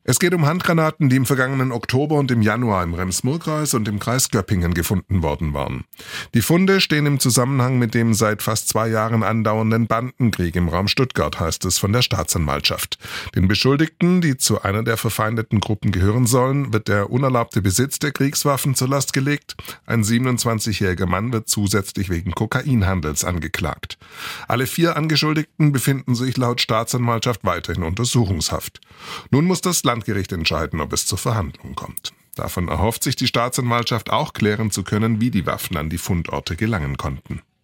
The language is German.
Es geht um Handgranaten, die im vergangenen Oktober und im Januar im Rems-Murr-Kreis und im Kreis Göppingen gefunden worden waren. Die Funde stehen im Zusammenhang mit dem seit fast 2 Jahren andauernden Bandenkrieg im Raum Stuttgart, heißt es von der Staatsanwaltschaft. Den Beschuldigten, die zu einer der verfeindeten Gruppen gehören sollen, wird der unerlaubte Besitz der Kriegswaffen zur Last gelegt. Ein 27-jähriger Mann wird zusätzlich wegen Kokainhandels angeklagt. Alle 4 Angeschuldigten befinden sich laut Staatsanwaltschaft weiterhin in Untersuchungshaft. Nun muss das Landgericht entscheiden, ob es zur Verhandlung kommt. Davon erhofft sich die Staatsanwaltschaft auch klären zu können, wie die Waffen an die Fundorte gelangen konnten.